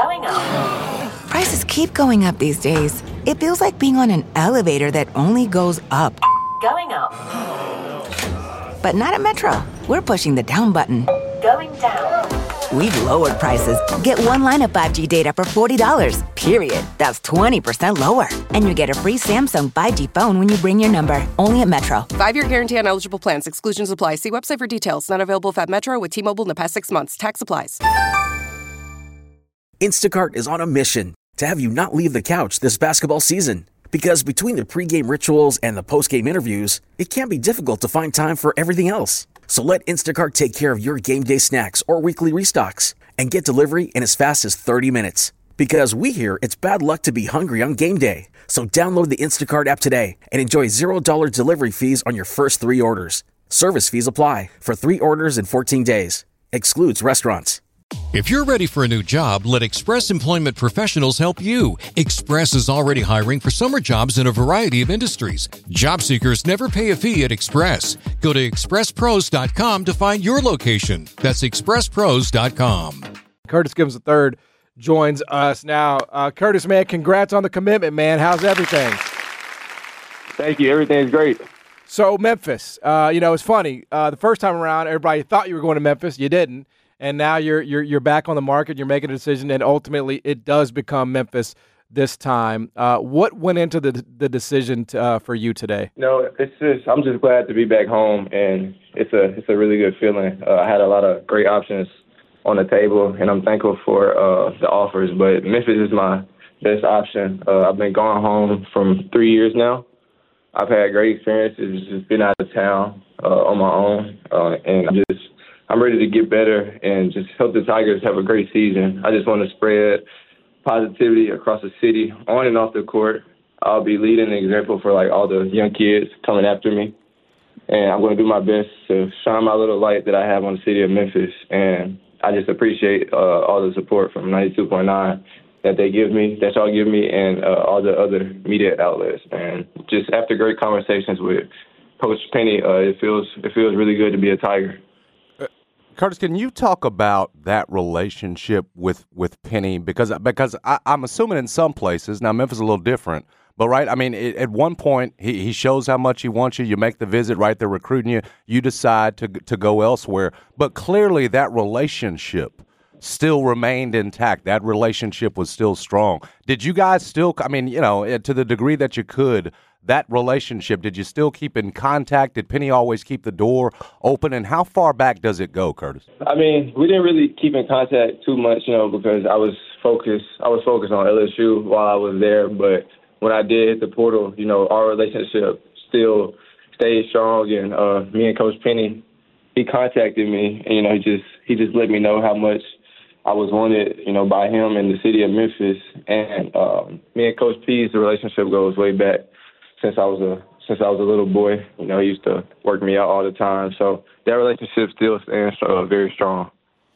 Going up. Prices keep going up these days. It feels like being on an elevator that only goes up. Going up. But not at Metro. We're pushing the down button. Going down. We've lowered prices. Get one line of 5G data for $40, period. That's 20% lower. And you get a free Samsung 5G phone when you bring your number. Only at Metro. 5-year guarantee on eligible plans. Exclusions apply. See website for details. Not available if at Metro with T-Mobile in the past 6 months. Tax applies. Instacart is on a mission to have you not leave the couch this basketball season. Because between the pregame rituals and the postgame interviews, it can be difficult to find time for everything else. So let Instacart take care of your game day snacks or weekly restocks and get delivery in as fast as 30 minutes. Because we hear it's bad luck to be hungry on game day. So download the Instacart app today and enjoy $0 delivery fees on your first 3 orders. Service fees apply for 3 orders in 14 days. Excludes restaurants. If you're ready for a new job, let Express Employment Professionals help you. Express is already hiring for summer jobs in a variety of industries. Job seekers never pay a fee at Express. Go to expresspros.com to find your location. That's expresspros.com. Curtis Gibbs III joins us now. Curtis, man, congrats on the commitment, man. How's everything? Thank you. Everything's great. So Memphis, it's funny. The first time around, everybody thought you were going to Memphis. You didn't. And now you're back on the market. You're making a decision, and ultimately it does become Memphis this time. What went into the decision for you today? No, I'm just glad to be back home, and it's a really good feeling. I had a lot of great options on the table, and I'm thankful for the offers. But Memphis is my best option. I've been going home from 3 years now. I've had great experiences, just been out of town on my own, and I'm ready to get better and just help the Tigers have a great season. I just want to spread positivity across the city, on and off the court. I'll be leading the example for all the young kids coming after me. And I'm going to do my best to shine my little light that I have on the city of Memphis. And I just appreciate all the support from 92.9 that they give me, that y'all give me, and all the other media outlets. And just after great conversations with Coach Penny, it feels really good to be a Tiger. Curtis, can you talk about that relationship with Penny? Because I'm assuming in some places, now Memphis is a little different, but right, I mean, at one point he shows how much he wants you. You make the visit, right? They're recruiting you. You decide to go elsewhere, but clearly that relationship still remained intact. That relationship was still strong. Did you guys still? I mean, to the degree that you could. That relationship, did you still keep in contact? Did Penny always keep the door open? And how far back does it go, Curtis? I mean, we didn't really keep in contact too much, because I was focused on LSU while I was there. But when I did hit the portal, our relationship still stayed strong. And me and Coach Penny, he contacted me, and he just let me know how much I was wanted, by him and the city of Memphis. And me and Coach P's, the relationship goes way back. Since I was a little boy, he used to work me out all the time. So that relationship still stands very strong.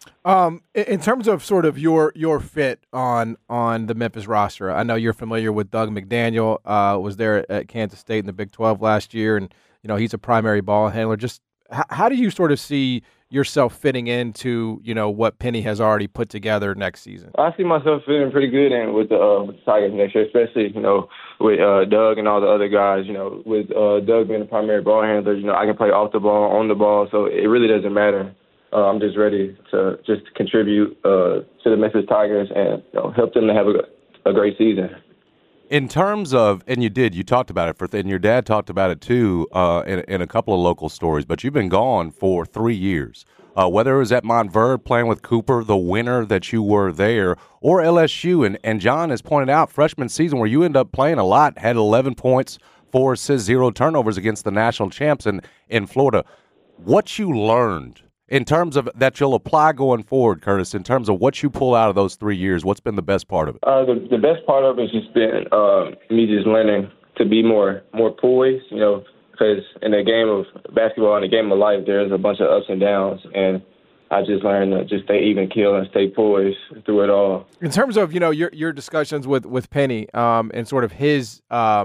In terms of sort of your fit on the Memphis roster, I know you're familiar with Doug McDaniel. Was there at Kansas State in the Big 12 last year, and he's a primary ball handler. Just how do you sort of see yourself fitting into what Penny has already put together next season? I see myself fitting pretty good in with the Tigers next year, especially with Doug and all the other guys. With Doug being the primary ball handler, I can play off the ball, on the ball, so it really doesn't matter. I'm just ready to contribute to the Memphis Tigers and help them to have a great season. In terms of, and you talked about it, and your dad talked about it too in a couple of local stories, but you've been gone for 3 years. Whether it was at Montverde playing with Cooper, the winter that you were there, or LSU, and John has pointed out freshman season where you end up playing a lot, had 11 points, 4 assists, 0 turnovers against the national champs in Florida. What you learned in terms of that you'll apply going forward, Curtis, in terms of what you pull out of those 3 years, what's been the best part of it? The best part of it has just been me just learning to be more poised, because in the game of basketball, in the game of life, there's a bunch of ups and downs, and I just learned to just stay even keel and stay poised through it all. In terms of, your discussions with Penny and sort of his,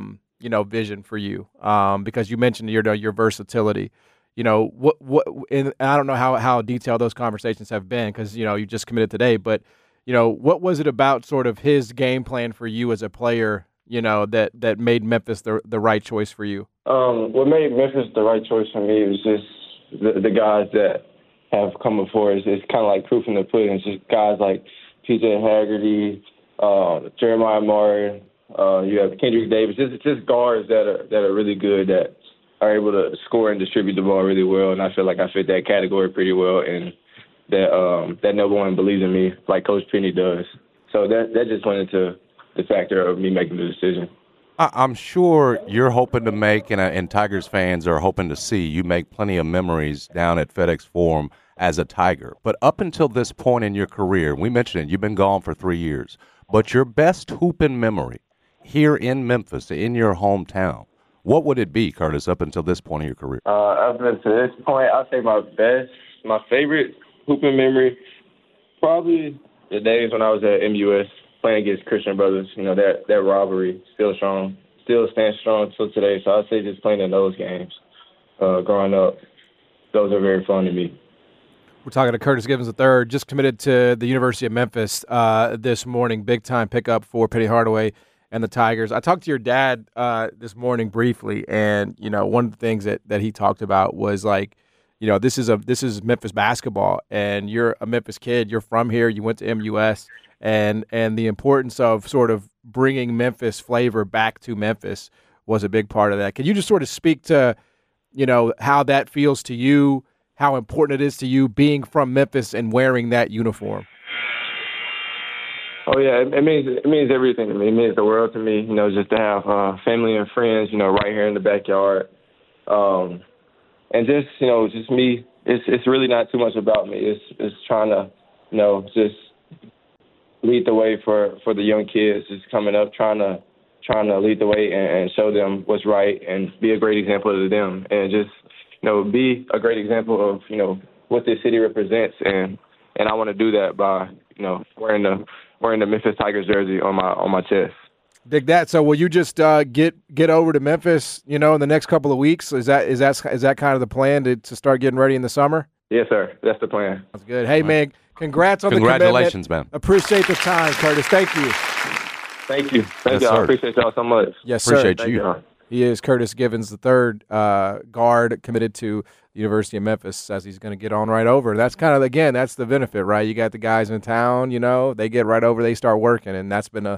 vision for you, because you mentioned your versatility. What and I don't know how detailed those conversations have been because, you just committed today, but, what was it about sort of his game plan for you as a player, that made Memphis the right choice for you? What made Memphis the right choice for me was just the guys that have come before. It's kind of like proof in the pudding. It's just guys like P.J. Haggerty, Jeremiah Martin. You have Kendrick Davis. It's just guards that are really good, that are able to score and distribute the ball really well. And I feel like I fit that category pretty well, and that no one believes in me like Coach Penny does. So that just went into the factor of me making the decision. I'm sure you're hoping to make, and Tigers fans are hoping to see you make plenty of memories down at FedEx Forum as a Tiger. But up until this point in your career, we mentioned it, you've been gone for 3 years, but your best hooping memory here in Memphis, in your hometown, what would it be, Curtis, up until this point in your career? Up until this point, I'd say my favorite hooping memory, probably the days when I was at MUS playing against Christian Brothers. That rivalry still stands strong till today. So I'd say just playing in those games growing up, those are very fun to me. We're talking to Curtis Givens III, just committed to the University of Memphis this morning. Big-time pickup for Penny Hardaway and the Tigers. I talked to your dad this morning briefly, and, one of the things that he talked about was, like, this is Memphis basketball, and you're a Memphis kid. You're from here. You went to MUS, and the importance of sort of bringing Memphis flavor back to Memphis was a big part of that. Can you just sort of speak to, how that feels to you, how important it is to you being from Memphis and wearing that uniform? Oh, yeah, it means everything to me. It means the world to me, just to have family and friends, right here in the backyard. And just me, it's really not too much about me. It's trying to, just lead the way for the young kids just coming up, trying to lead the way and show them what's right and be a great example to them, and just, be a great example of, what this city represents. And I want to do that by, wearing the Memphis Tigers jersey on my chest. Dig that. So will you just get over to Memphis, in the next couple of weeks? Is that kind of the plan to start getting ready in the summer? Yes, sir. That's the plan. That's good. Hey, man, congrats on the commitment. Congratulations, man. Appreciate the time, Curtis. Thank you. Thank you. Thank y'all. I appreciate y'all so much. Yes, sir. Appreciate you. Thank you. He is Curtis Givens III, guard committed to the University of Memphis, says he's going to get on right over. That's kind of, again, that's the benefit, right? You got the guys in town, they get right over, they start working, and that's been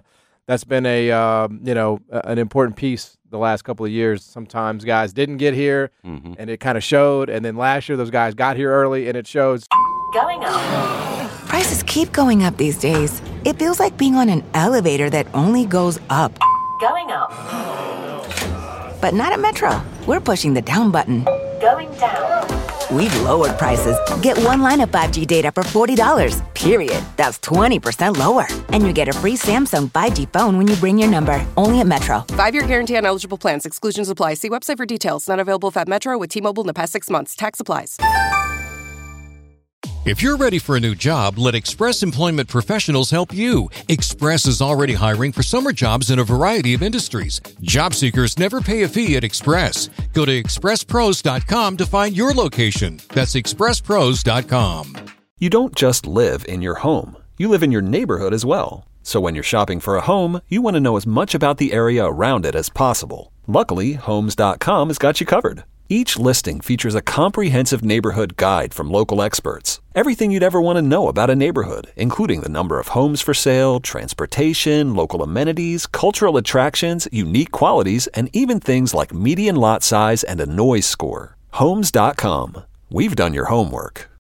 an important piece the last couple of years. Sometimes guys didn't get here, and it kind of showed, and then last year those guys got here early, and it shows. Going up. Prices keep going up these days. It feels like being on an elevator that only goes up. Going up. But not at Metro. We're pushing the down button. Going down. We've lowered prices. Get one line of 5G data for $40, period. That's 20% lower. And you get a free Samsung 5G phone when you bring your number. Only at Metro. 5-year guarantee on eligible plans. Exclusions apply. See website for details. Not available if at Metro with T-Mobile in the past 6 months. Tax applies. If you're ready for a new job, let Express Employment Professionals help you. Express is already hiring for summer jobs in a variety of industries. Job seekers never pay a fee at Express. Go to expresspros.com to find your location. That's expresspros.com. You don't just live in your home. You live in your neighborhood as well. So when you're shopping for a home, you want to know as much about the area around it as possible. Luckily, Homes.com has got you covered. Each listing features a comprehensive neighborhood guide from local experts. Everything you'd ever want to know about a neighborhood, including the number of homes for sale, transportation, local amenities, cultural attractions, unique qualities, and even things like median lot size and a noise score. Homes.com. We've done your homework.